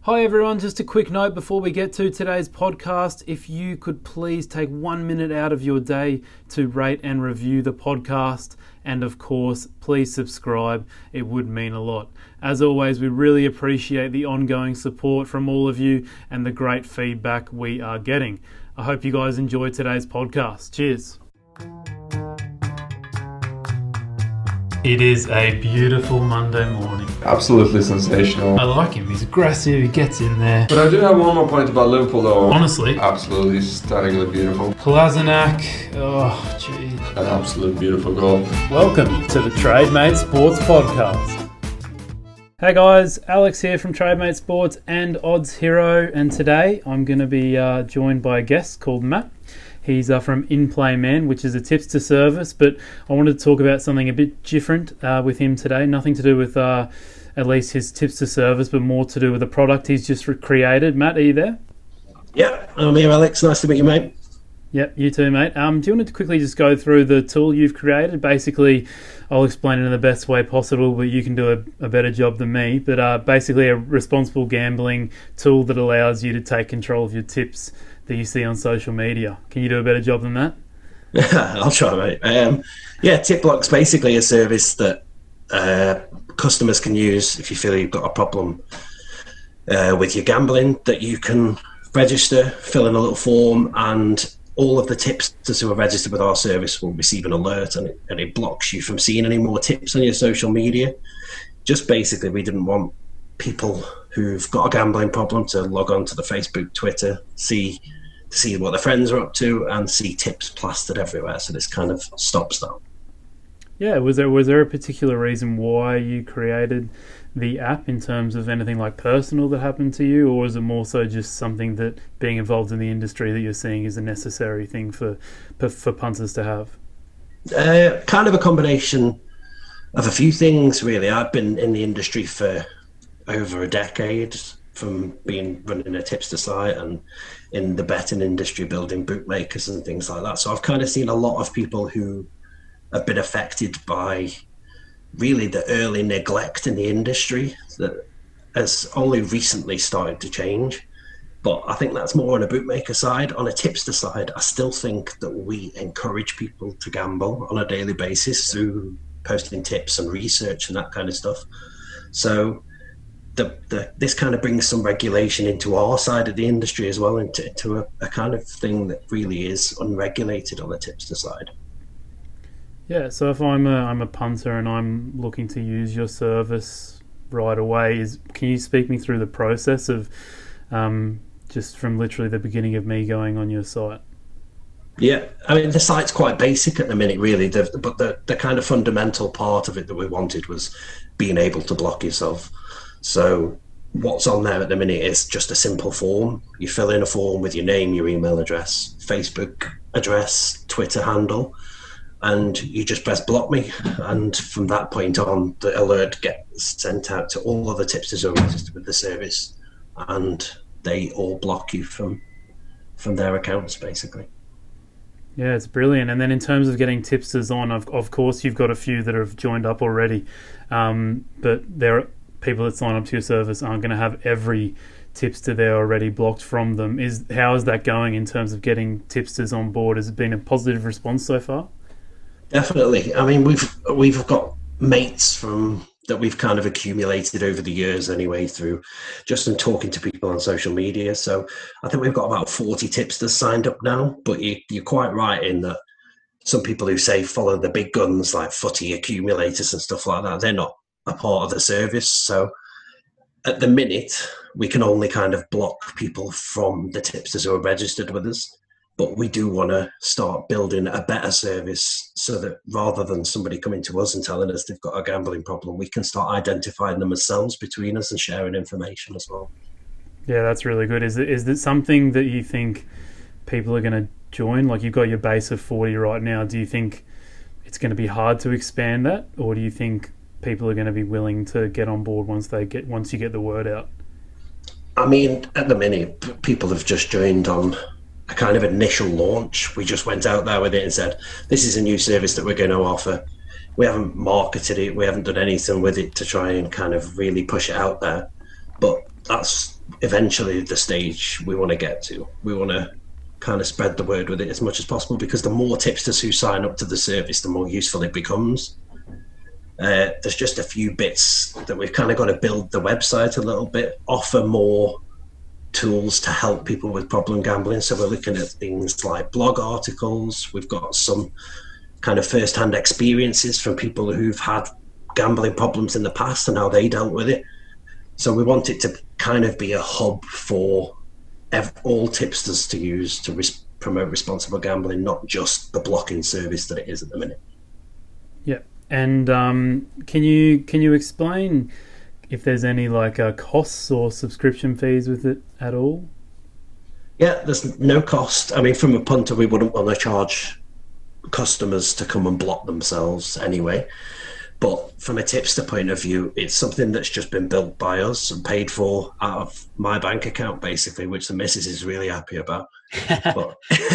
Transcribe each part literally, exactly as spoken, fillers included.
Hi everyone, just a quick note before we get to today's podcast. If you could please take one minute out of your day to rate and review the podcast, and of course, please subscribe. It would mean a lot. As always, we really appreciate the ongoing support from all of you and the great feedback we are getting. I hope you guys enjoyed today's podcast. Cheers. It is a beautiful Monday morning. Absolutely sensational. I like him. He's aggressive. He gets in there. But I do have one more point about Liverpool, though. Honestly, Absolutely stunningly beautiful. Kolasinac. Oh, jeez. An absolute beautiful goal. Welcome to the TradeMate Sports Podcast. Hey guys, Alex here from TradeMate Sports and Odds Hero, and today I'm going to be uh, joined by a guest called Matt. He's uh, from In Play Man, which is a tips to service, but I wanted to talk about something a bit different uh, with him today. Nothing to do with uh, at least his tips to service, but more to do with the product he's just created. Matt, are you there? Yeah, I'm here, Alex. Nice to meet you, mate. Yep, you too, mate. Um, do you want to quickly just go through the tool you've created? Basically, I'll explain it in the best way possible, but you can do a, a better job than me. But uh, basically a responsible gambling tool that allows you to take control of your tips that you see on social media. Can you do a better job than that? I'll try, mate. Um, yeah, TipBlock's basically a service that uh, customers can use if you feel you've got a problem uh, with your gambling, that you can register, fill in a little form, and all of the tipsters who are registered with our service will receive an alert, and it, and it blocks you from seeing any more tips on your social media. Just basically, we didn't want people who've got a gambling problem to log on to the Facebook, Twitter, see see what their friends are up to, and see tips plastered everywhere. So this kind of stops that. Yeah, was there was there a particular reason why you created the app in terms of anything like personal that happened to you, or is it more so just something that being involved in the industry that you're seeing is a necessary thing for for punters to have? Uh, kind of a combination of a few things, really. I've been in the industry for over a decade, from being running a tipster site and in the betting industry, building bookmakers and things like that. So I've kind of seen a lot of people who have been affected by really the early neglect in the industry that has only recently started to change. But I think that's more on a bookmaker side. On a tipster side, I still think that we encourage people to gamble on a daily basis through posting tips and research and that kind of stuff. So The, the, this kind of brings some regulation into our side of the industry as well, into, into a, a kind of thing that really is unregulated on the tipster side. Yeah, so if I'm a, I'm a punter and I'm looking to use your service right away, is can you speak me through the process of um, just from literally the beginning of me going on your site? Yeah, I mean, the site's quite basic at the minute, really, the, but the, the kind of fundamental part of it that we wanted was being able to block yourself. So what's on there at the minute is just a simple form. You fill in a form with your name, your email address, Facebook address, Twitter handle, and you just press block me. And from that point on, the alert gets sent out to all of the tipsters who are registered with the service, and they all block you from from their accounts, basically. Yeah, it's brilliant. And then in terms of getting tipsters on, of, of course, you've got a few that have joined up already, um, but there are people that sign up to your service aren't going to have every tipster there already blocked from them. Is how is that going in terms of getting tipsters on board? Has it been a positive response so far? Definitely. I mean, we've we've got mates from that we've kind of accumulated over the years anyway, through just in talking to people on social media. So I think we've got about forty tipsters signed up now. But you, you're quite right in that some people who say follow the big guns like footy accumulators and stuff like that, they're not a part of the service. So at the minute, we can only kind of block people from the tipsters who are registered with us. But we do want to start building a better service so that rather than somebody coming to us and telling us they've got a gambling problem, we can start identifying them ourselves between us and sharing information as well. Yeah, that's really good. Is it, is it something that you think people are going to join? Like, you've got your base of forty right now. Do you think it's going to be hard to expand that, or do you think people are going to be willing to get on board once they get once you get the word out? I mean, at the minute, people have just joined on a kind of initial launch. We just went out there with it and said, this is a new service that we're going to offer. We haven't marketed it. We haven't done anything with it to try and kind of really push it out there. But that's eventually the stage we want to get to. We want to kind of spread the word with it as much as possible, because the more tipsters who sign up to the service, the more useful it becomes. Uh, there's just a few bits that we've kind of got to build the website a little bit, offer more tools to help people with problem gambling. So we're looking at things like blog articles. We've got some kind of first-hand experiences from people who've had gambling problems in the past and how they dealt with it. So we want it to kind of be a hub for ev- all tipsters to use to res- promote responsible gambling, not just the blocking service that it is at the minute. Yeah. And um, can you can you explain if there's any like uh, costs or subscription fees with it at all? Yeah, there's no cost. I mean, from a punter, we wouldn't want to charge customers to come and block themselves anyway. But from a tipster point of view, it's something that's just been built by us and paid for out of my bank account, basically, which the missus is really happy about. But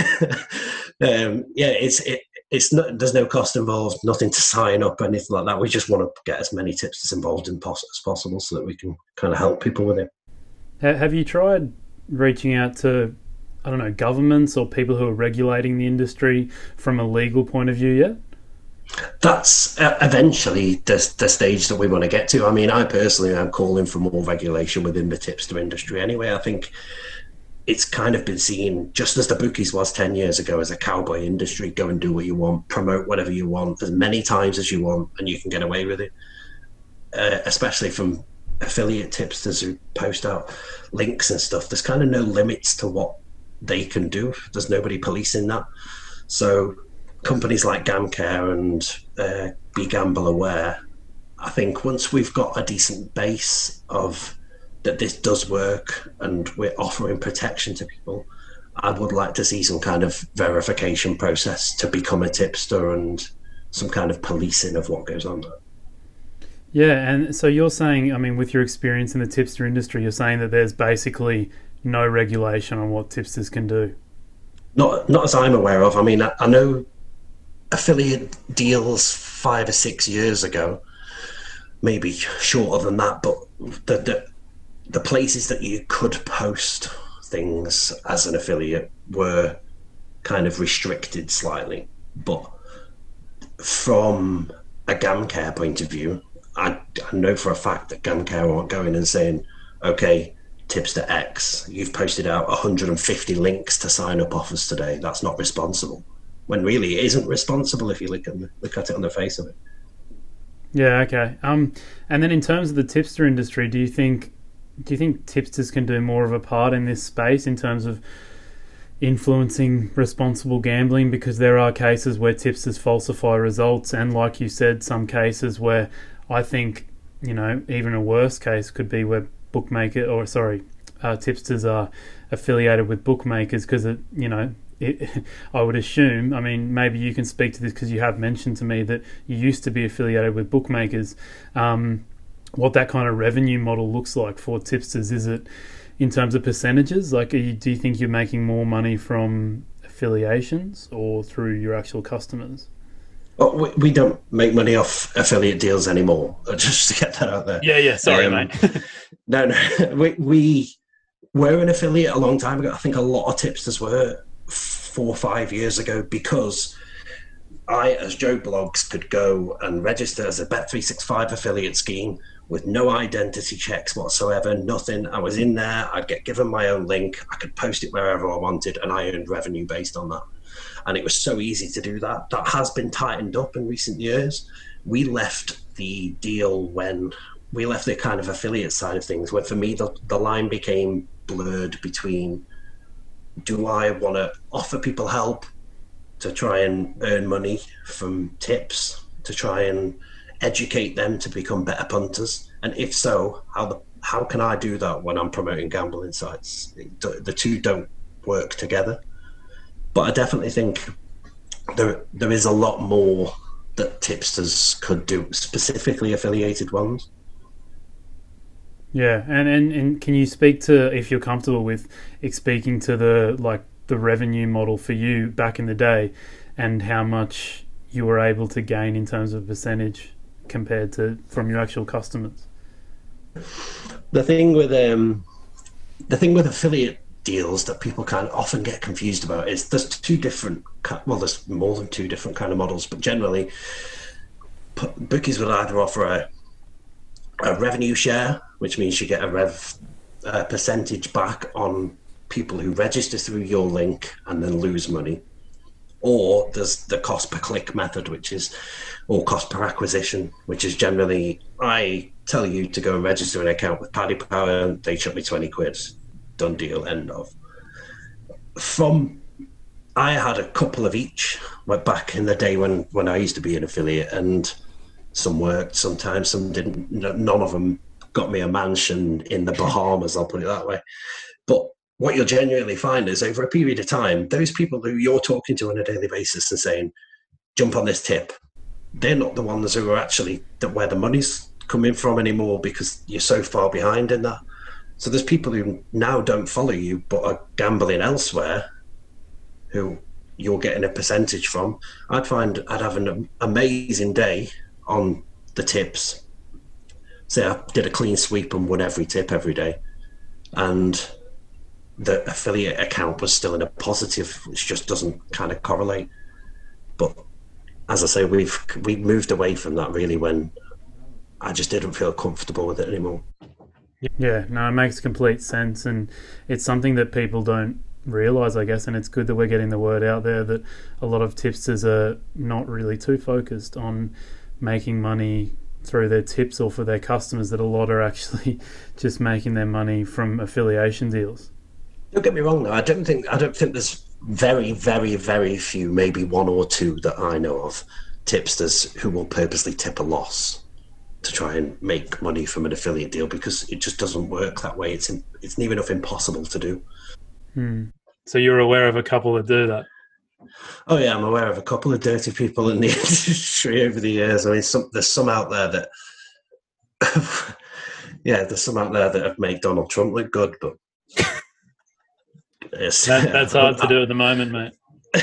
um, yeah, it's it, it's not. There's no cost involved, nothing to sign up, anything like that. We just want to get as many tipsters involved in pos- as possible so that we can kind of help people with it. Have you tried reaching out to, I don't know, governments or people who are regulating the industry from a legal point of view yet? That's uh, eventually the, the stage that we want to get to. I mean, I personally am calling for more regulation within the tipster industry anyway. I think it's kind of been seen, just as the bookies was ten years ago, as a cowboy industry. Go and do what you want, promote whatever you want as many times as you want, and you can get away with it. Uh, especially from affiliate tipsters who post out links and stuff. There's kind of no limits to what they can do. There's nobody policing that. So companies like GamCare and uh, Be Gamble Aware, I think once we've got a decent base of that this does work and we're offering protection to people, I would like to see some kind of verification process to become a tipster and some kind of policing of what goes on there. Yeah, and so you're saying, I mean, with your experience in the tipster industry, you're saying that there's basically no regulation on what tipsters can do? Not not as I'm aware of. I mean, I, I know affiliate deals five or six years ago, maybe shorter than that, but the, the the places that you could post things as an affiliate were kind of restricted slightly. But from a GamCare point of view, I, I know for a fact that GamCare aren't going and saying, okay, tipster X, you've posted out one hundred fifty links to sign up offers today. That's not responsible. When really it isn't responsible if you look at, look at it on the face of it. Yeah, okay. Um, and then in terms of the tipster industry, do you think do you think tipsters can do more of a part in this space in terms of influencing responsible gambling? Because there are cases where tipsters falsify results, and like you said, some cases where I think, you know, even a worse case could be where bookmaker or sorry, uh, tipsters are affiliated with bookmakers because it, you know, it, I would assume, I mean, maybe you can speak to this because you have mentioned to me that you used to be affiliated with bookmakers. Um, what that kind of revenue model looks like for tipsters? Is it in terms of percentages? Like, are you, do you think you're making more money from affiliations or through your actual customers? Well, we, we don't make money off affiliate deals anymore, just to get that out there. Yeah, yeah, sorry, um, mate. no, no, we, we were an affiliate a long time ago. I think a lot of tipsters were four or five years ago, because I, as Joe Blogs, could go and register as a Bet three sixty-five affiliate scheme with no identity checks whatsoever, nothing. I was in there, I'd get given my own link, I could post it wherever I wanted, and I earned revenue based on that. And it was so easy to do that. That has been tightened up in recent years. We left the deal when we left the kind of affiliate side of things, where for me, the, the line became blurred between, do I want to offer people help to try and earn money from tips, to try and educate them to become better punters? And if so, how the, how can I do that when I'm promoting gambling sites? The two don't work together. But I definitely think there there is a lot more that tipsters could do, specifically affiliated ones. Yeah, and, and, and can you speak to, if you're comfortable with speaking to the like the revenue model for you back in the day, and how much you were able to gain in terms of percentage compared to from your actual customers? The thing with um, the thing with affiliate deals that people kind of often get confused about is there's two different, well, there's more than two different kind of models, but generally bookies will either offer a, a revenue share, which means you get a rev a percentage back on people who register through your link and then lose money. Or there's the cost per click method, which is, or cost per acquisition, which is generally, I tell you to go and register an account with Paddy Power, and they chuck me twenty quid, done deal, end of. From, I had a couple of each, went back in the day when, when I used to be an affiliate, and some worked, sometimes some didn't. None of them got me a mansion in the Bahamas, I'll put it that way. But what you'll genuinely find is over a period of time, those people who you're talking to on a daily basis and saying, jump on this tip, they're not the ones who are actually that where the money's coming from anymore, because you're so far behind in that. So there's people who now don't follow you but are gambling elsewhere who you're getting a percentage from. I'd find I'd have an amazing day on the tips. Say I did a clean sweep and won every tip every day, and the affiliate account was still in a positive, which just doesn't kind of correlate. But as I say, we've we moved away from that really when I just didn't feel comfortable with it anymore. Yeah, no, it makes complete sense, and it's something that people don't realise, I guess, and it's good that we're getting the word out there that a lot of tipsters are not really too focused on making money through their tips or for their customers, that a lot are actually just making their money from affiliation deals. Don't get me wrong though, I don't think I don't think there's very, very, very few, maybe one or two that I know of, tipsters who will purposely tip a loss to try and make money from an affiliate deal, because it just doesn't work that way. It's it's near enough impossible to do. Hmm. So you're aware of a couple that do that? Oh yeah, I'm aware of a couple of dirty people in the industry over the years. I mean, some, there's some out there that, yeah, there's some out there that have made Donald Trump look good, but That, that's hard to do at the moment, mate.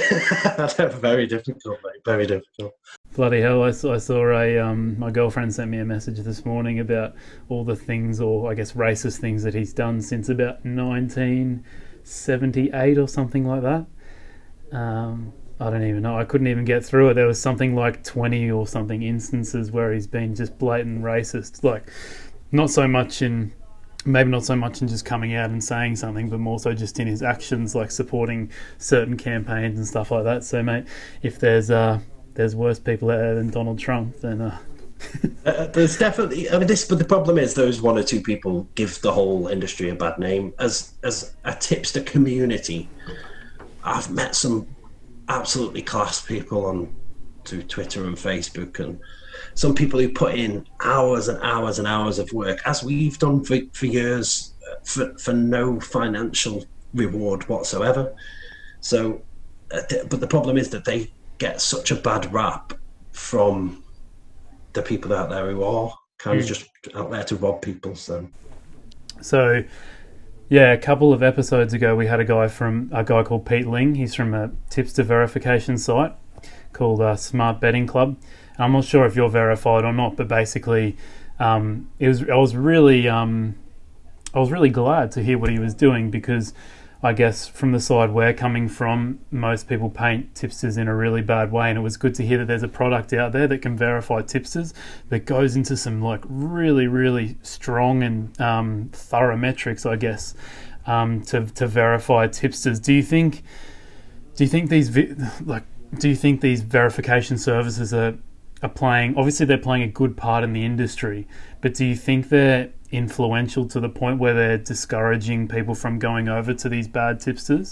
Very difficult, mate. Very difficult. Bloody hell! I saw, I saw a um, my girlfriend sent me a message this morning about all the things, or I guess racist things, that he's done since about nineteen seventy-eight or something like that. Um, I don't even know. I couldn't even get through it. There was something like twenty or something instances where he's been just blatant racist. Like, not so much in. Maybe not so much in just coming out and saying something, but more so just in his actions, like supporting certain campaigns and stuff like that. So, mate, if there's uh, there's worse people out there than Donald Trump, then uh... uh, there's definitely. I mean, this. But the problem is, those one or two people give the whole industry a bad name. As as a tipster community, I've met some absolutely class people on through Twitter and Facebook, and some people who put in hours and hours and hours of work, as we've done for, for years, for, for no financial reward whatsoever. So, uh, th- but the problem is that they get such a bad rap from the people out there who are kind mm. of just out there to rob people. So, so yeah, a couple of episodes ago, we had a guy from a guy called Pete Ling. He's from a tipster verification site called uh, Smart Betting Club. I'm not sure if you're verified or not, but basically, um, it was I was really um, I was really glad to hear what he was doing, because I guess from the side we're coming from, most people paint tipsters in a really bad way, and it was good to hear that there's a product out there that can verify tipsters that goes into some like really really strong and um, thorough metrics, I guess, um, to to verify tipsters. Do you think? Do you think these vi- like? Do you think these verification services are are playing, obviously they're playing a good part in the industry, but do you think they're influential to the point where they're discouraging people from going over to these bad tipsters?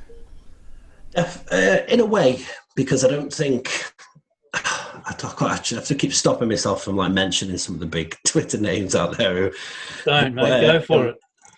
Uh, in a way, because I don't think, I don't actually have to keep stopping myself from like mentioning some of the big Twitter names out there. Who, don't, mate, where, go for um, it.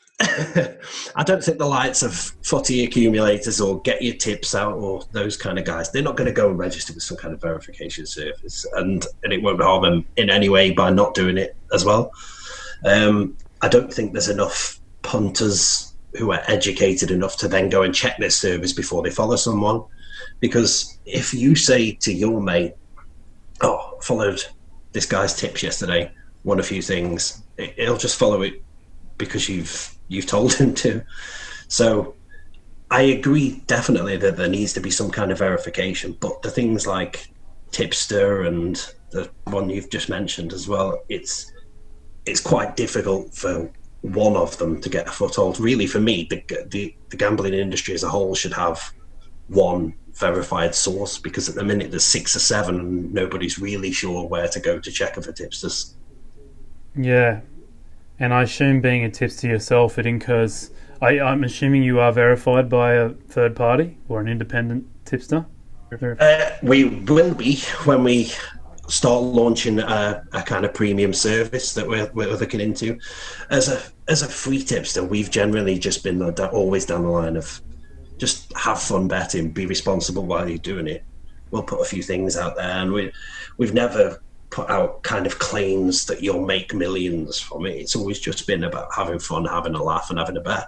I don't think the likes of footy accumulators or Get Your Tips Out or those kind of guys, they're not going to go and register with some kind of verification service, and, and it won't harm them in any way by not doing it as well. Um, I don't think there's enough punters who are educated enough to then go and check this service before they follow someone. Because if you say to your mate, oh, followed this guy's tips yesterday, won a few things, it, it'll just follow it because you've you've told him to. So I agree definitely that there needs to be some kind of verification, but the things like Tipster and the one you've just mentioned as well, it's it's quite difficult for one of them to get a foothold. Really, for me, the the, the gambling industry as a whole should have one verified source, because at the minute there's six or seven and nobody's really sure where to go to check for tipsters. Yeah, and I assume being a tipster yourself, it incurs... I, I'm assuming you are verified by a third party or an independent tipster? Uh, we will be when we start launching a, a kind of premium service that we're, we're looking into. As a as a free tipster, we've generally just been always down the line of just have fun betting, be responsible while you're doing it. We'll put a few things out there, and we we've never put out kind of claims that you'll make millions from it. It's always just been about having fun, having a laugh, and having a bet.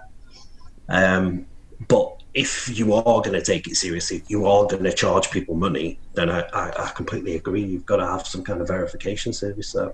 Um, but if you are going to take it seriously, you are going to charge people money, then I, I, I completely agree. You've got to have some kind of verification service there.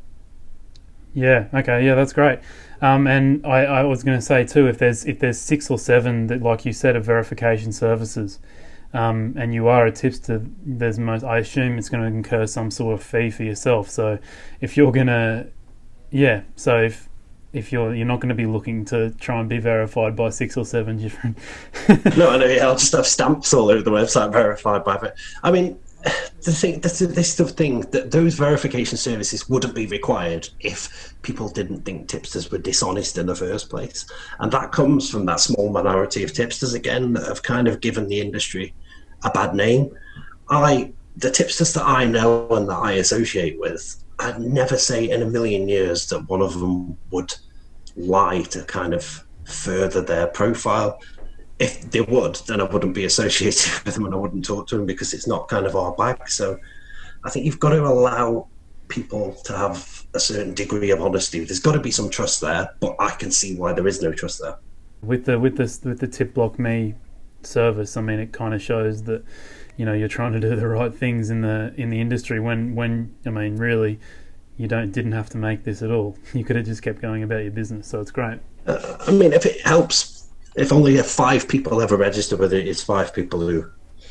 Yeah, okay, yeah, that's great. Um, and I, I was going to say too, if there's if there's six or seven that, like you said, of verification services, um, and you are a tipster, there's most, I assume it's going to incur some sort of fee for yourself. So if you're going to, yeah, so if if you're you're not going to be looking to try and be verified by six or seven different. No, I know. Yeah, I'll just have stamps all over the website verified by. I mean, the thing, this this sort of thing, that those verification services wouldn't be required if people didn't think tipsters were dishonest in the first place, and that comes from that small minority of tipsters again that have kind of given the industry a bad name. I the tipsters that I know and that I associate with, I'd never say in a million years that one of them would lie to kind of further their profile. If they would, then I wouldn't be associated with them and I wouldn't talk to them, because it's not kind of our bag. So I think you've got to allow people to have a certain degree of honesty. There's got to be some trust there, but I can see why there is no trust there. With the with this with the TipBlockMe service, I mean, it kind of shows that, you know, you're trying to do the right things in the in the industry. When when I mean, really, you don't didn't have to make this at all. You could have just kept going about your business. So it's great. Uh, I mean, if it helps. If only five people ever register with it, it's five people who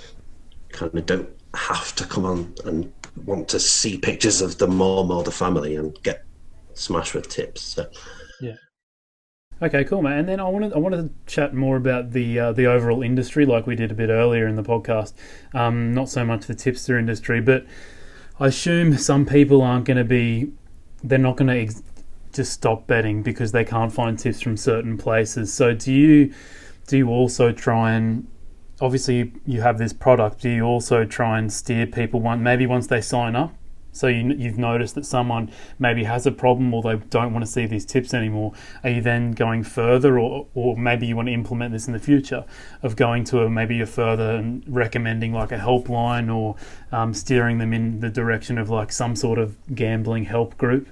kind of don't have to come on and want to see pictures of the mom or the family and get smashed with tips. So. Yeah. Okay, cool, man. And then I wanted I wanted to chat more about the uh, the overall industry, like we did a bit earlier in the podcast. Um, not so much the tipster industry, but I assume some people aren't going to be. They're not going to. Ex- just stop betting because they can't find tips from certain places. So do you do you also try and, obviously you have this product, do you also try and steer people one maybe once they sign up? So you, you've noticed that someone maybe has a problem or they don't want to see these tips anymore. Are you then going further, or or maybe you want to implement this in the future of going to a, maybe a further and recommending like a helpline, or um, steering them in the direction of like some sort of gambling help group?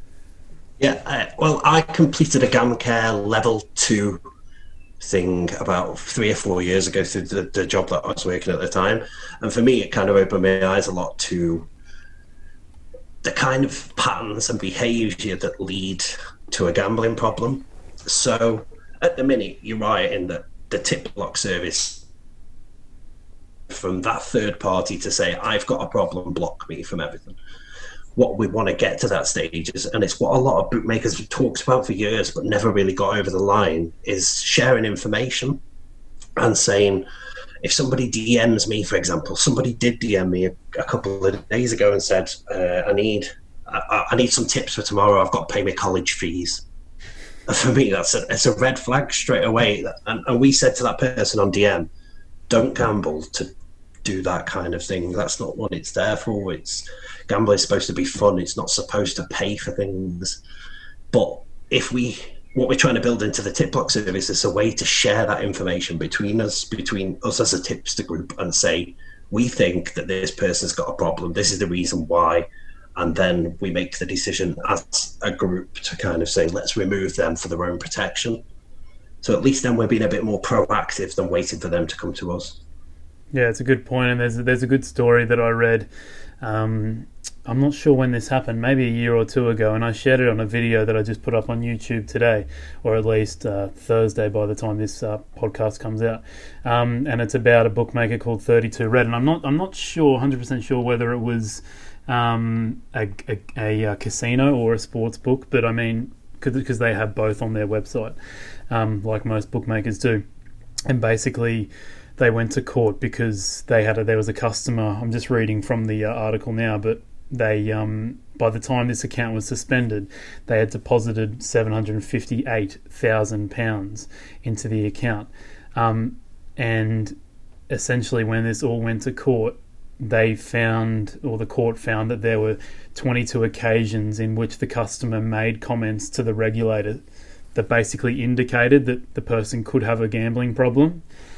Yeah, uh, well, I completed a GamCare level two thing about three or four years ago through the, the job that I was working at the time. And for me, it kind of opened my eyes a lot to the kind of patterns and behaviour that lead to a gambling problem. So at the minute, you're right in that the tip block service from that third party to say, I've got a problem, block me from everything. What we want to get to that stage is, and it's what a lot of bookmakers have talked about for years but never really got over the line, is sharing information and saying, if somebody D Ms me, for example, somebody did D M me a, a couple of days ago and said, uh, I need I, I need some tips for tomorrow, I've got to pay my college fees. And for me, that's a, it's a red flag straight away. And, and we said to that person on D M, don't gamble to do that kind of thing. That's not what it's there for. It's gambling is supposed to be fun. It's not supposed to pay for things. But if we, what we're trying to build into the tip block service is a way to share that information between us, between us as a tipster group, and say, we think that this person's got a problem. This is the reason why. And then we make the decision as a group to kind of say, let's remove them for their own protection. So at least then we're being a bit more proactive than waiting for them to come to us. Yeah, it's a good point, and there's there's a good story that I read. Um, I'm not sure when this happened, maybe a year or two ago, and I shared it on a video that I just put up on YouTube today, or at least uh, Thursday by the time this uh, podcast comes out. Um, and it's about a bookmaker called thirty-two Red, and I'm not I'm not sure, one hundred percent sure whether it was um, a, a, a, a casino or a sports book, but I mean, because they have both on their website, um, like most bookmakers do. And basically, they went to court because they had a, there was a customer. I'm just reading from the uh, article now, but they um, by the time this account was suspended, they had deposited seven hundred fifty-eight thousand pounds into the account, um, and essentially, when this all went to court, they found, or the court found, that there were twenty-two occasions in which the customer made comments to the regulator that basically indicated that the person could have a gambling problem.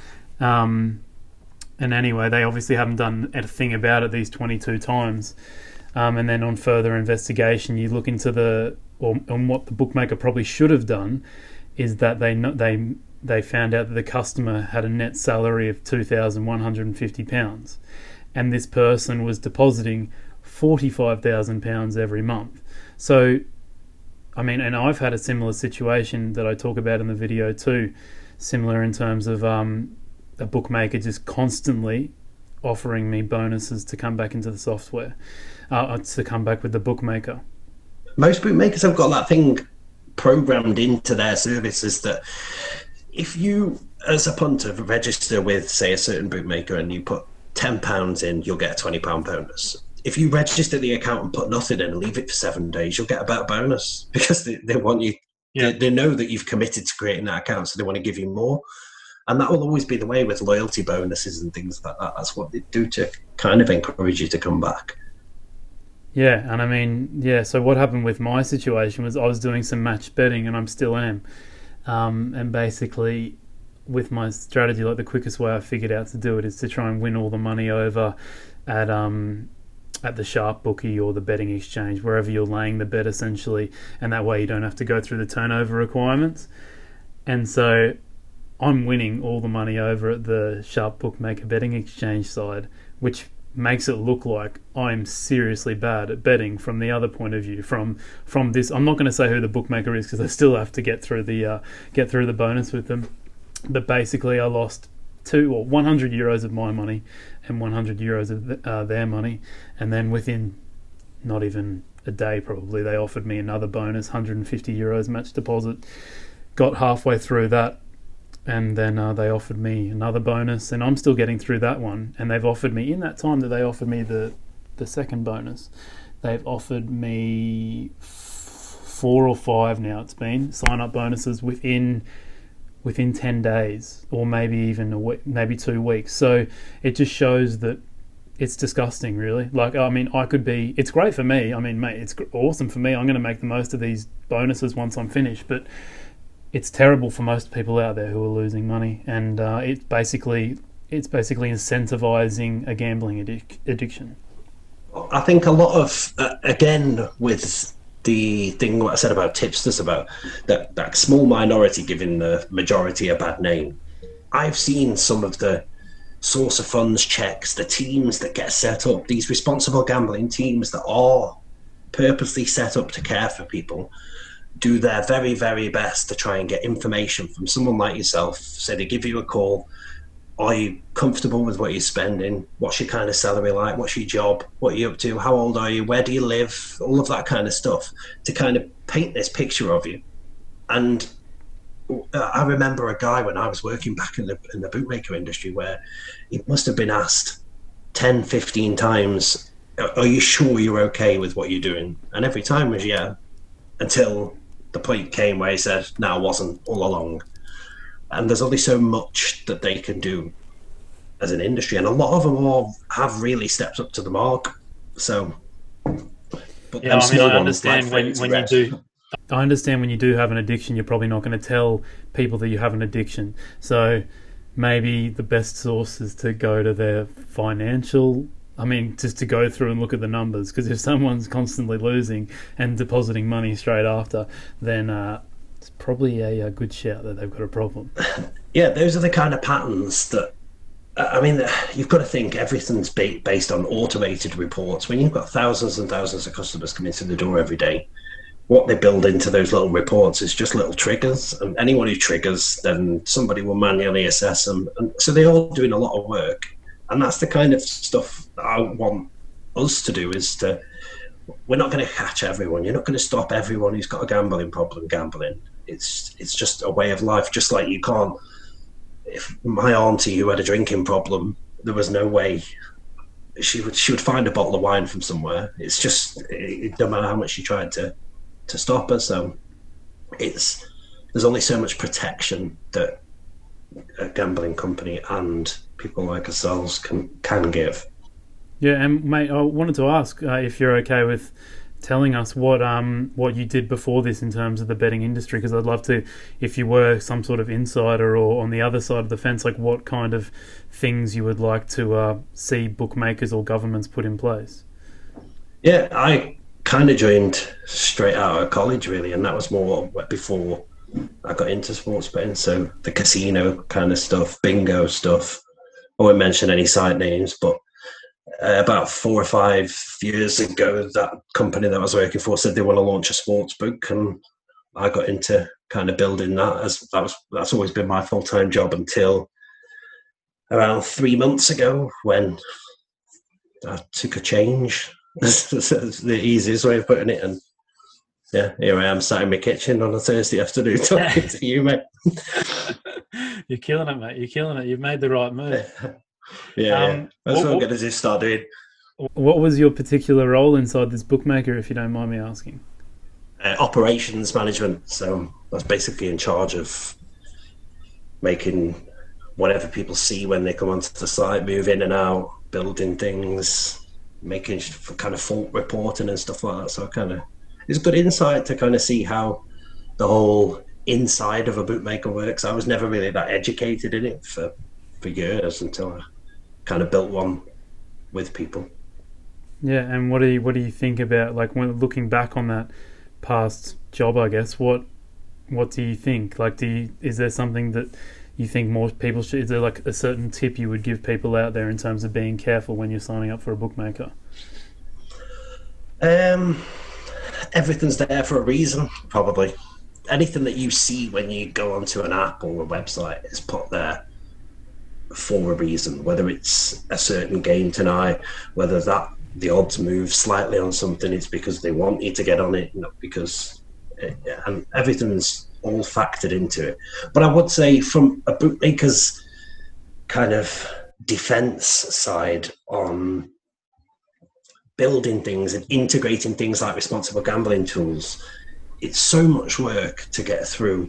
Um, and anyway, they obviously haven't done a thing about it these twenty-two times. Um, and then on further investigation, you look into the, or on what the bookmaker probably should have done, is that they they they found out that the customer had a net salary of two thousand one hundred fifty pounds, and this person was depositing forty-five thousand pounds every month. So, I mean, and I've had a similar situation that I talk about in the video too, similar in terms of um, a bookmaker just constantly offering me bonuses to come back into the software, uh, to come back with the bookmaker. Most bookmakers have got that thing programmed into their services that if you, as a punter, register with, say, a certain bookmaker and you put ten pounds in, you'll get a twenty pound bonus. If you register the account and put nothing in and leave it for seven days, you'll get a better bonus because they, they want you, yeah. they, they know that you've committed to creating that account, so they want to give you more. And that will always be the way with loyalty bonuses and things like that. That's what they do to kind of encourage you to come back. Yeah, and I mean, yeah, so what happened with my situation was I was doing some match betting, and I'm still am. Um, and basically, with my strategy, like the quickest way I figured out to do it is to try and win all the money over at um at the sharp bookie or the betting exchange, wherever you're laying the bet essentially, and that way you don't have to go through the turnover requirements. And so I'm winning all the money over at the sharp bookmaker betting exchange side, which makes it look like I'm seriously bad at betting from the other point of view. From from this, I'm not going to say who the bookmaker is because I still have to get through the uh, get through the bonus with them. But basically, I lost two or one hundred euros of my money and one hundred euros of uh, their money, and then within not even a day, probably, they offered me another bonus, one hundred fifty euros match deposit. Got halfway through that, and then uh, they offered me another bonus, and I'm still getting through that one. And they've offered me, in that time that they offered me the the second bonus, they've offered me f- four or five now. It's been sign up bonuses within. within ten days, or maybe even a week, maybe two weeks. So it just shows that it's disgusting, really. Like, I mean, I could be, it's great for me. I mean, mate, it's awesome for me. I'm going to make the most of these bonuses once I'm finished, but it's terrible for most people out there who are losing money. And uh, it's basically, it's basically incentivizing a gambling addic- addiction. I think a lot of, uh, again, with the thing what I said about tipsters, about that, that small minority giving the majority a bad name. I've seen some of the source of funds checks, the teams that get set up, these responsible gambling teams that are purposely set up to care for people, do their very, very best to try and get information from someone like yourself. So they give you a call. Are you comfortable with what you're spending? What's your kind of salary like? What's your job? What are you up to? How old are you? Where do you live? All of that kind of stuff to kind of paint this picture of you. And I remember a guy when I was working back in the in the bookmaker industry where he must have been asked ten, fifteen times, are you sure you're okay with what you're doing? And every time was yeah, until the point came where he said, no, I wasn't all along. And there's only so much that they can do as an industry, and a lot of them all have really stepped up to the mark. So, but yeah, I mean, I understand when, when you do. I understand when you do have an addiction, you're probably not going to tell people that you have an addiction. So maybe the best source is to go to their financial. I mean, just to go through and look at the numbers, because if someone's constantly losing and depositing money straight after, then uh, it's probably a, a good shout that they've got a problem. Yeah, those are the kind of patterns that I mean, you've got to think everything's ba- based on automated reports. When you've got thousands and thousands of customers coming through the door every day, what they build into those little reports is just little triggers. And anyone who triggers, then somebody will manually assess them. And so they're all doing a lot of work. And that's the kind of stuff that I want us to do, is to, we're not going to catch everyone. You're not going to stop everyone who's got a gambling problem gambling. It's it's just a way of life. Just like you can't, if my auntie who had a drinking problem, there was no way she would she would find a bottle of wine from somewhere. It's just, it, no matter how much she tried to to stop her. So it's, there's only so much protection that a gambling company and people like ourselves can can give. Yeah, and mate, I wanted to ask uh, if you're okay with telling us what um what you did before this in terms of the betting industry, because I'd love to, if you were some sort of insider or on the other side of the fence, like what kind of things you would like to uh, see bookmakers or governments put in place. Yeah, I kind of joined straight out of college, really, and that was more before I got into sports betting. So the casino kind of stuff, bingo stuff. I won't mention any site names, but uh, about four or five years ago, that company that I was working for said they want to launch a sports book, and I got into kind of building that. As that was, that's always been my full time job until around three months ago when I took a change. That's the easiest way of putting it, and yeah, here I am sat in my kitchen on a Thursday afternoon talking to you, mate. You're killing it, mate. You're killing it. You've made the right move. yeah, um, yeah. That's what, what I'm going to just start doing. What was your particular role inside this bookmaker, if you don't mind me asking? Uh, operations management. So I was basically in charge of making whatever people see when they come onto the site, move in and out, building things, making kind of fault reporting and stuff like that. So kind of, it's good insight to kind of see how the whole inside of a bookmaker works. I was never really that educated in it for, for years until I kind of built one with people. Yeah, and what do you what do you think about, like, when looking back on that past job, I guess, what what do you think? Like, do you, is there something that you think more people should, is there like a certain tip you would give people out there in terms of being careful when you're signing up for a bookmaker? Um, everything's there for a reason, probably. Anything that you see when you go onto an app or a website is put there for a reason, whether it's a certain game tonight, whether that the odds move slightly on something, it's because they want you to get on it, not because it, and everything's all factored into it. But I would say from a bookmaker's kind of defense side on building things and integrating things like responsible gambling tools, it's so much work to get through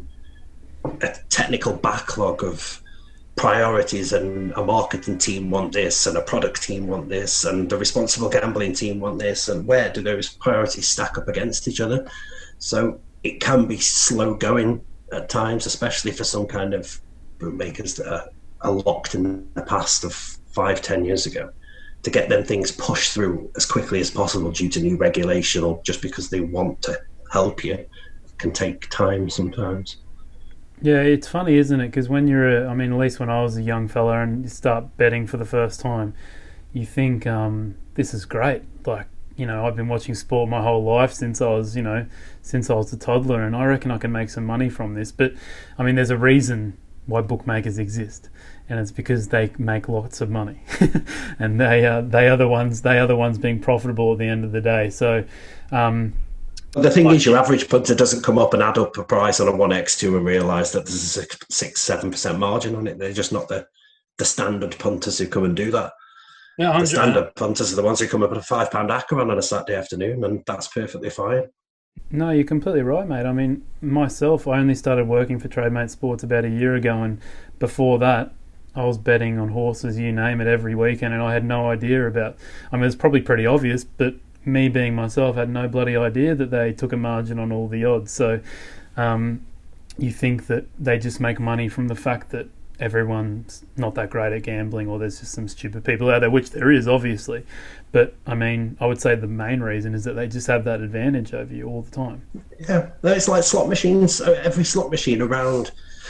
a technical backlog of priorities, and a marketing team want this and a product team want this and the responsible gambling team want this, and where do those priorities stack up against each other? So it can be slow going at times, especially for some kind of bookmakers that are, are locked in the past of five, ten years ago. To get them things pushed through as quickly as possible due to new regulation or just because they want to help you can take time sometimes. Yeah, it's funny, isn't it? Because when you're, a, I mean, at least when I was a young fella and you start betting for the first time, you think, um, this is great. Like, you know, I've been watching sport my whole life since I was, you know, since I was a toddler, and I reckon I can make some money from this. But, I mean, there's a reason why bookmakers exist, and it's because they make lots of money, and they are they are the ones they are the ones being profitable at the end of the day. So. Um, But the thing like, is, your average punter doesn't come up and add up a price on a one by two and realise that there's a six, six, seven percent margin on it. They're just not the, the standard punters who come and do that. Yeah, the standard punters are the ones who come up with a five pound Acheron on a Saturday afternoon, and that's perfectly fine. No, you're completely right, mate. I mean, myself, I only started working for TradeMate Sports about a year ago, and before that, I was betting on horses, you name it, every weekend, and I had no idea about. I mean, it's probably pretty obvious, but me being myself had no bloody idea that they took a margin on all the odds. So um, you think that they just make money from the fact that everyone's not that great at gambling, or there's just some stupid people out there, which there is, obviously. But, I mean, I would say the main reason is that they just have that advantage over you all the time. Yeah, it's like slot machines. Every slot machine around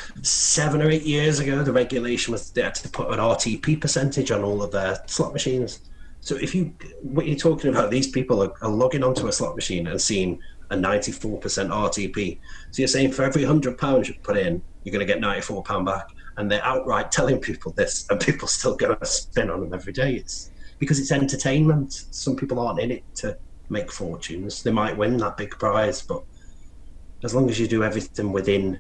seven or eight years ago, the regulation was they had to put an R T P percentage on all of their slot machines. So if you, what you're talking about, these people are, are logging onto a slot machine and seeing a ninety-four percent R T P. So you're saying for every one hundred pounds you put in, you're going to get ninety-four pounds back. And they're outright telling people this, and people still go and spin on them every day. It's because it's entertainment. Some people aren't in it to make fortunes. They might win that big prize, but as long as you do everything within,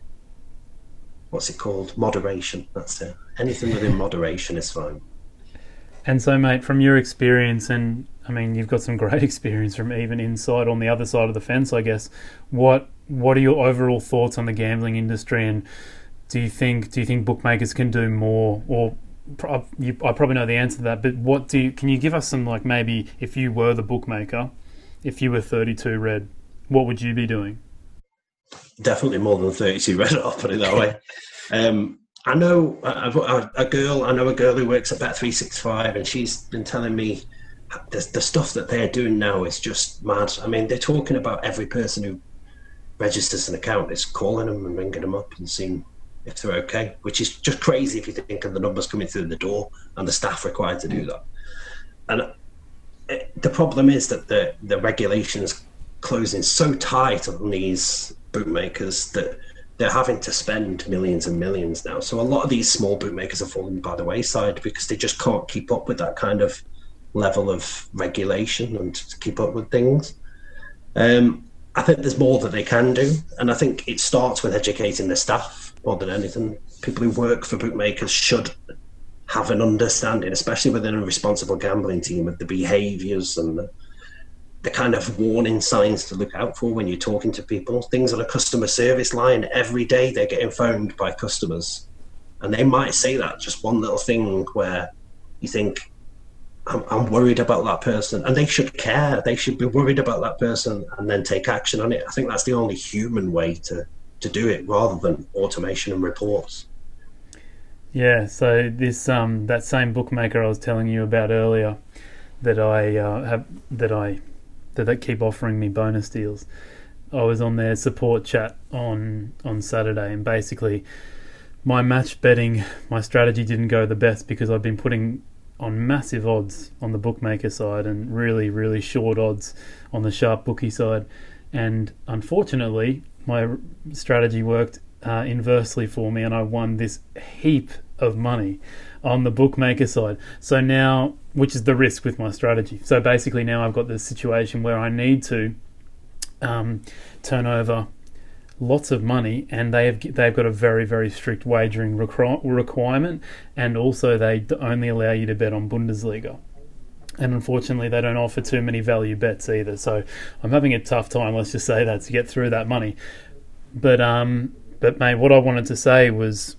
what's it called? Moderation. That's it. Anything within moderation is fine. And so, mate, from your experience, and I mean, you've got some great experience from even inside on the other side of the fence, I guess. What What are your overall thoughts on the gambling industry, and do you think do you think bookmakers can do more? Or you, I probably know the answer to that, but what do you, can you give us some, like, maybe if you were the bookmaker, if you were thirty-two red, what would you be doing? Definitely more than thirty-two red, I'll put it that way. Um, I know a, a girl. I know a girl who works at Bet three sixty-five, and she's been telling me the, the stuff that they're doing now is just mad. I mean, they're talking about every person who registers an account is calling them and ringing them up and seeing if they're okay, which is just crazy if you think of the numbers coming through the door and the staff required to do that. And it, the problem is that the the regulations closing so tight on these bookmakers that they're having to spend millions and millions now. So a lot of these small bookmakers are falling by the wayside because they just can't keep up with that kind of level of regulation and to keep up with things. Um, I think there's more that they can do. And I think it starts with educating the staff more than anything. People who work for bookmakers should have an understanding, especially within a responsible gambling team, of the behaviours and the the kind of warning signs to look out for when you're talking to people. Things on a customer service line, every day they're getting phoned by customers. And they might say that, just one little thing where you think, I'm, I'm worried about that person. And they should care. They should be worried about that person and then take action on it. I think that's the only human way to, to do it, rather than automation and reports. Yeah, so this um that same bookmaker I was telling you about earlier that I uh, have that I that they keep offering me bonus deals. I was on their support chat on on Saturday, and basically my match betting, my strategy didn't go the best because I've been putting on massive odds on the bookmaker side and really, really short odds on the sharp bookie side. And unfortunately, my strategy worked uh, inversely for me, and I won this heap of money on the bookmaker side. So now, which is the risk with my strategy. So basically now I've got this situation where I need to um, turn over lots of money, and they have they've got a very, very strict wagering requ- requirement, and also they only allow you to bet on Bundesliga. And unfortunately, they don't offer too many value bets either. So I'm having a tough time, let's just say that, to get through that money. But um, but mate, what I wanted to say was,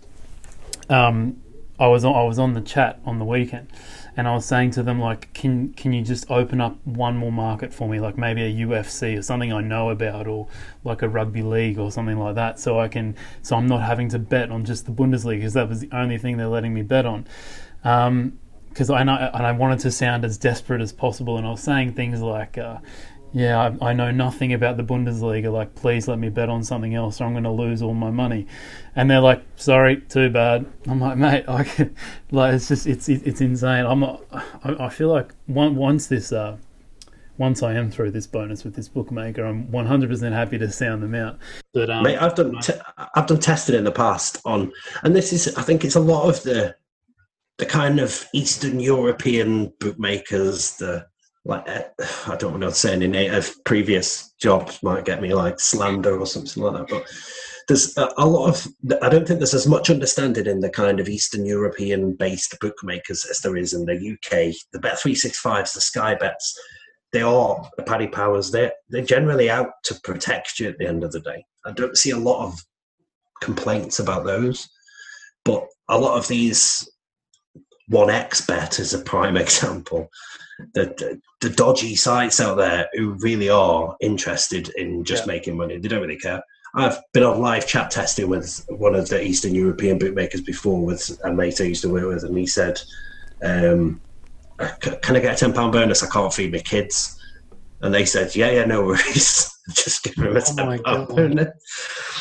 um, I was on, I was on the chat on the weekend, and I was saying to them, like, can can you just open up one more market for me, like maybe a U F C or something I know about, or like a rugby league or something like that, so I can so I'm not having to bet on just the Bundesliga, because that was the only thing they're letting me bet on. Um, because I know, and I wanted to sound as desperate as possible, and I was saying things like, uh, yeah, I, I know nothing about the Bundesliga, like, please let me bet on something else or I'm going to lose all my money. And they're like, sorry, too bad. I'm like, mate, I can, like, it's just, it's it's insane. I'm not, I, I feel like one, once this, uh, once I am through this bonus with this bookmaker, I'm one hundred percent happy to sound them out. But um, mate, I've done, te- I've done testing in the past on, and this is, I think it's a lot of the, the kind of Eastern European bookmakers, the, like, I don't want to say any native previous jobs might get me like slander or something like that, but there's a, a lot of, I don't think there's as much understanding in the kind of Eastern European based bookmakers as there is in the U K. The Bet three sixty-fives, the Sky Bets, they are the Paddy Powers. They're, they're generally out to protect you at the end of the day. I don't see a lot of complaints about those, but a lot of these, one X Bet is a prime example. The, the the dodgy sites out there who really are interested in just yeah. making money. They don't really care. I've been on live chat testing with one of the Eastern European bookmakers before, with a mate I used to work with, and he said, um, can I get a ten pound bonus? I can't feed my kids. And they said, yeah, yeah, no worries. Just give him a ten pound bonus.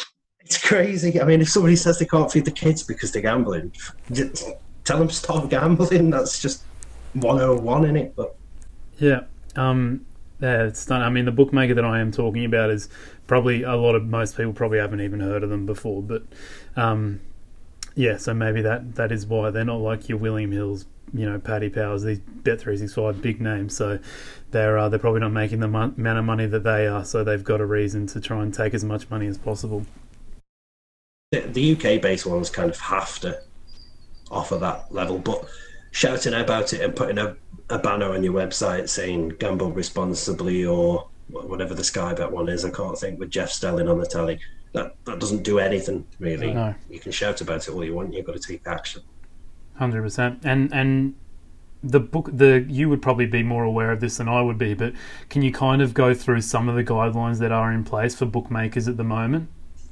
It's crazy. I mean, if somebody says they can't feed the kids because they're gambling, just tell them stop gambling. That's just one oh one in it. But Yeah. Um, yeah, it's done. I mean, the bookmaker that I am talking about is probably a lot of most people probably haven't even heard of them before. But um, yeah, so maybe that, that is why they're not like your William Hills, you know, Paddy Powers, these Bet three sixty-five big names. So they're uh, they're probably not making the mon- amount of money that they are. So they've got a reason to try and take as much money as possible. the, the U K-based ones kind of have to offer that level, but shouting about it and putting a, a banner on your website saying gamble responsibly or whatever the Sky Bet one is, I can't think, with Jeff Stelling on the telly, that, that doesn't do anything, really. No. You can shout about it all you want, you've got to take action. one hundred percent. And and the book, the you would probably be more aware of this than I would be, but can you kind of go through some of the guidelines that are in place for bookmakers at the moment?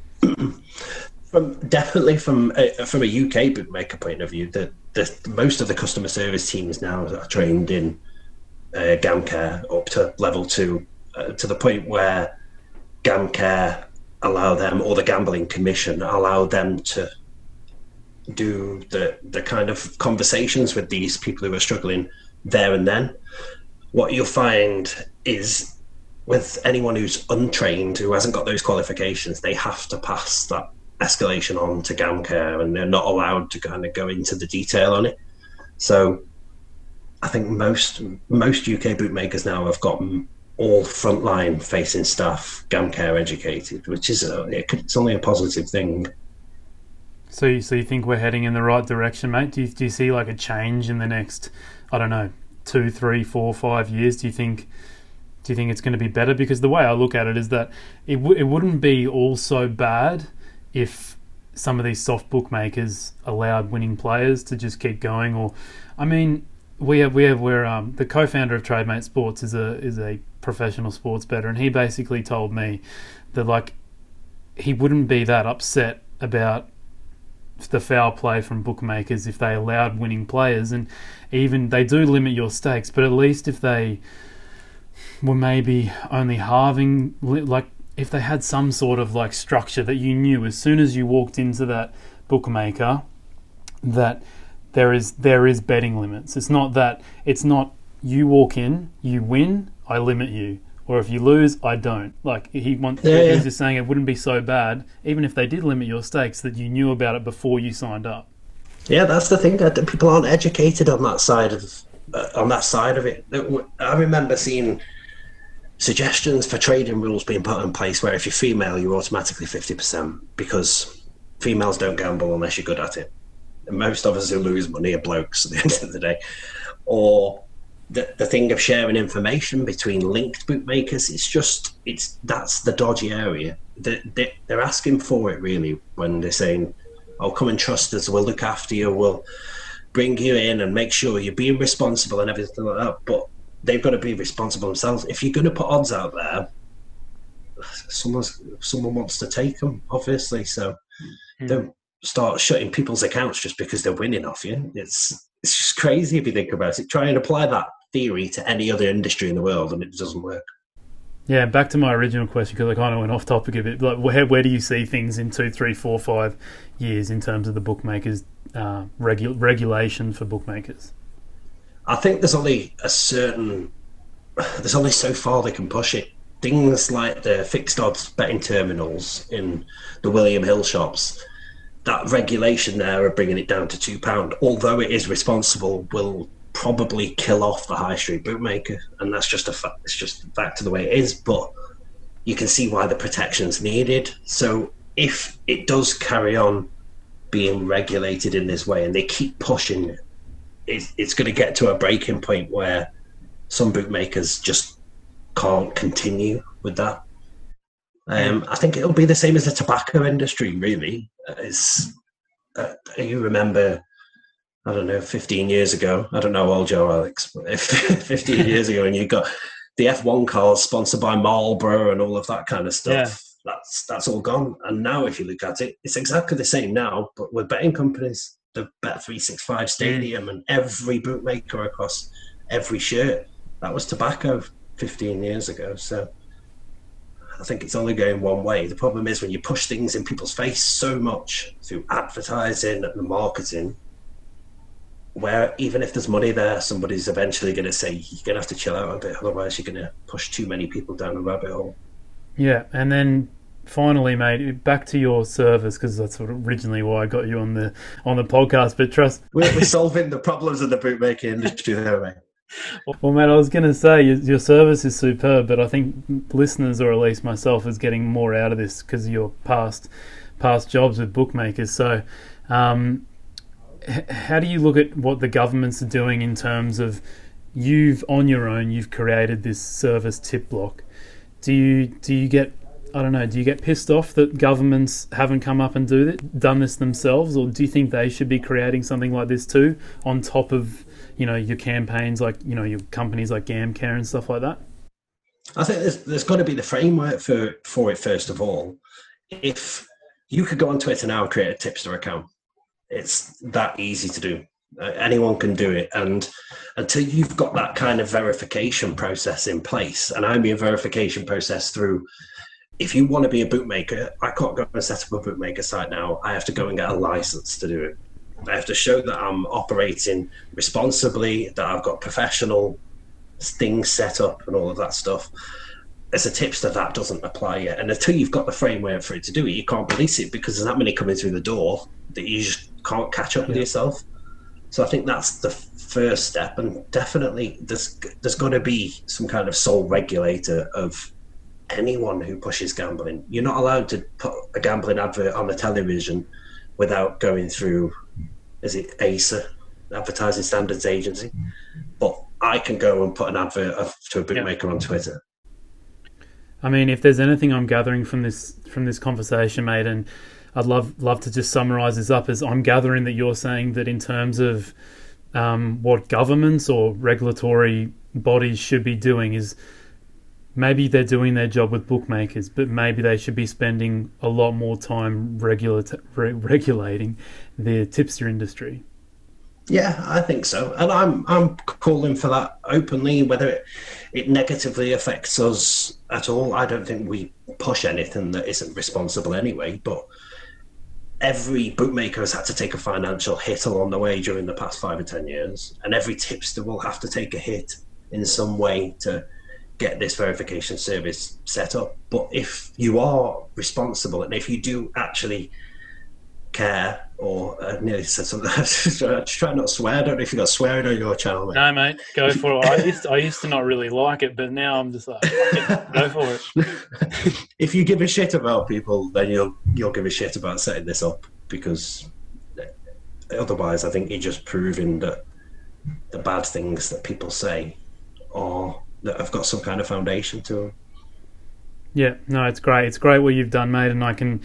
From definitely from a, from a U K bookmaker point of view, the, the most of the customer service teams now are trained in uh, GamCare up to level two, uh, to the point where GamCare allow them, or the Gambling Commission allow them to do the the kind of conversations with these people who are struggling there and then. What you'll find is with anyone who's untrained, who hasn't got those qualifications, they have to pass that escalation on to GamCare, and they're not allowed to kind of go into the detail on it. So I think most most U K bookmakers now have got all frontline facing staff GamCare educated, which is a, it's only a positive thing. So you, so you think we're heading in the right direction, mate? Do you, do you see like a change in the next, I don't know, two, three, four, five years? Do you think do you think it's going to be better? Because the way I look at it is that it w- it wouldn't be all so bad if some of these soft bookmakers allowed winning players to just keep going. Or, I mean, we have we have where um, the co-founder of TradeMate Sports is a is a professional sports bettor, and he basically told me that like he wouldn't be that upset about the foul play from bookmakers if they allowed winning players, and even they do limit your stakes, but at least if they were maybe only halving, like if they had some sort of like structure that you knew as soon as you walked into that bookmaker that there is there is betting limits. It's not that it's not you walk in, you win, I limit you. Or if you lose, I don't. Like he wants, yeah, yeah. he's just saying it wouldn't be so bad, even if they did limit your stakes, that you knew about it before you signed up. Yeah, that's the thing. That people aren't educated on that side of uh, on that side of it. I remember seeing suggestions for trading rules being put in place where if you're female, you're automatically fifty percent because females don't gamble unless you're good at it. And most of us who lose money are blokes at the end of the day. Or the the thing of sharing information between linked bookmakers, it's just, it's that's the dodgy area. They, they, they're asking for it really when they're saying, oh, come and trust us, we'll look after you, we'll bring you in and make sure you're being responsible and everything like that. But they've got to be responsible themselves. If you're going to put odds out there, someone's, someone wants to take them, obviously. So mm-hmm. Don't start shutting people's accounts just because they're winning off you. It's it's just crazy if you think about it. Try and apply that theory to any other industry in the world, and it doesn't work. Yeah, back to my original question, because I kind of went off topic a bit. Like, where where do you see things in two, three, four, five years in terms of the bookmakers' uh, regu- regulation for bookmakers? I think there's only a certain, there's only so far they can push it. Things like the fixed odds betting terminals in the William Hill shops, that regulation there of bringing it down to two pound, although it is responsible, will probably kill off the high street bookmaker, and that's just a fact. It's just back to the way it is. But you can see why the protection's needed. So if it does carry on being regulated in this way, and they keep pushing it, it's, it's going to get to a breaking point where some bookmakers just can't continue with that. Um, I think it'll be the same as the tobacco industry, really. It's, uh, you remember, I don't know, fifteen years ago, I don't know how old you are, Alex, but if fifteen years ago, and you got the F one cars sponsored by Marlboro and all of that kind of stuff, yeah. that's that's all gone. And now if you look at it, it's exactly the same now, but with betting companies, the Bet three sixty-five Stadium and every bookmaker across every shirt, that was tobacco fifteen years ago. So I think it's only going one way. The problem is when you push things in people's face so much through advertising and marketing, where even if there's money there, somebody's eventually going to say, you're going to have to chill out a bit, otherwise you're going to push too many people down a rabbit hole. Yeah, and then finally, mate, back to your service, because that's sort of originally why I got you on the on the podcast. But trust, we're, we're solving the problems of the bootmaking industry there, mate. Well, mate, I was going to say your, your service is superb, but I think listeners, or at least myself, is getting more out of this because of your past past jobs with bookmakers. So, um, h- how do you look at what the governments are doing in terms of you've on your own, you've created this service tip block? Do you do you get I don't know, do you get pissed off that governments haven't come up and do it, done this themselves, or do you think they should be creating something like this too, on top of, you know, your campaigns, like, you know, your companies like GamCare and stuff like that? I think there's, there's got to be the framework for, for it, first of all. If you could go on Twitter now and create a tipster account, it's that easy to do. Uh, anyone can do it. And until you've got that kind of verification process in place, and I mean verification process through, if you want to be a bootmaker, I can't go and set up a bootmaker site now. I have to go and get a license to do it. I have to show that I'm operating responsibly, that I've got professional things set up and all of that stuff. As a tipster, that doesn't apply yet. And until you've got the framework for it to do it, you can't release it because there's that many coming through the door that you just can't catch up with yourself. So I think that's the first step. And definitely there's, there's got to be some kind of sole regulator of anyone who pushes gambling. You're not allowed to put a gambling advert on the television without going through, is it A S A, Advertising Standards Agency? But I can go and put an advert of, to a bootmaker yep. on Twitter. I mean, if there's anything I'm gathering from this from this conversation, mate, and I'd love love to just summarise this up, as I'm gathering that you're saying that in terms of um, what governments or regulatory bodies should be doing is, maybe they're doing their job with bookmakers, but maybe they should be spending a lot more time regulat- re- regulating the tipster industry. Yeah, I think so. And I'm I'm calling for that openly, whether it, it negatively affects us at all. I don't think we push anything that isn't responsible anyway, but every bookmaker has had to take a financial hit along the way during the past five or ten years, and every tipster will have to take a hit in some way to get this verification service set up. But if you are responsible and if you do actually care, or uh, nearly said something, just try not to swear. I don't know if you got swearing on your channel, mate. No, mate, go for it. I used to, I used to not really like it, but now I'm just like, go for it. If you give a shit about people, then you'll you'll give a shit about setting this up, because otherwise I think you're just proving that the bad things that people say are that have got some kind of foundation to them. Yeah, no, it's great. It's great what you've done, mate, and I can.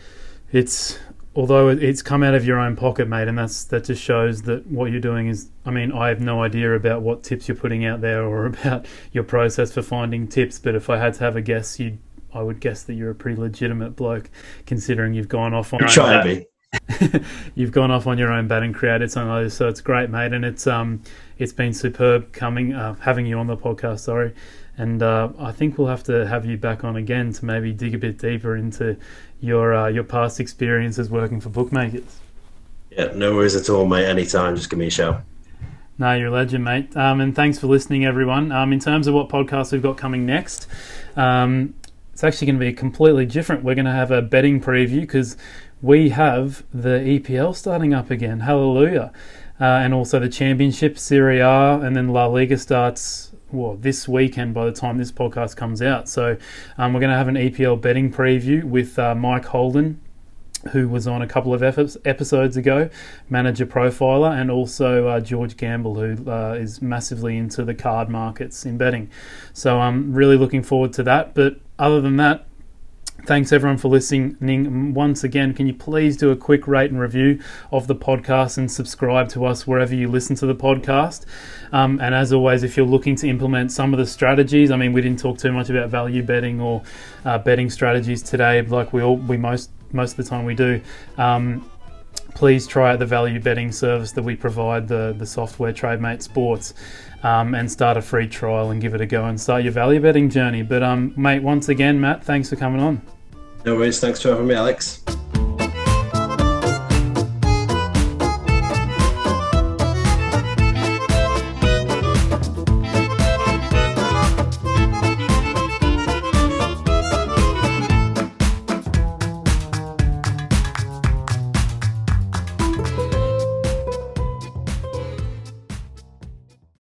It's although it's come out of your own pocket, mate, and that's that just shows that what you're doing is. I mean, I have no idea about what tips you're putting out there or about your process for finding tips, but if I had to have a guess, you, I would guess that you're a pretty legitimate bloke, considering you've gone off on. Your Try own me. You've gone off on your own bat and created something like this, so it's great, mate, and it's um it's been superb coming uh, having you on the podcast. Sorry, and uh, I think we'll have to have you back on again to maybe dig a bit deeper into your uh, your past experiences working for bookmakers. Yeah, no worries at all, mate. Anytime, just give me a shout. No, you're a legend, mate. Um, and thanks for listening, everyone. Um, in terms of what podcast we've got coming next, um, it's actually going to be completely different. We're going to have a betting preview because we have the E P L starting up again. Hallelujah. Uh, and also the Championship, Serie A, and then La Liga starts well, this weekend by the time this podcast comes out. So um, we're going to have an E P L betting preview with uh, Mike Holden, who was on a couple of episodes ago, manager profiler, and also uh, George Gamble, who uh, is massively into the card markets in betting. So I'm really looking forward to that. But other than that, thanks everyone for listening. Once again, can you please do a quick rate and review of the podcast and subscribe to us wherever you listen to the podcast. Um, and as always, if you're looking to implement some of the strategies, I mean, we didn't talk too much about value betting or uh, betting strategies today, like we all we most most of the time we do. Um, please try out the value betting service that we provide, the, the software TradeMate Sports, um, and start a free trial and give it a go and start your value betting journey. But um, mate, once again, Matt, thanks for coming on. No worries. Thanks for having me, Alex.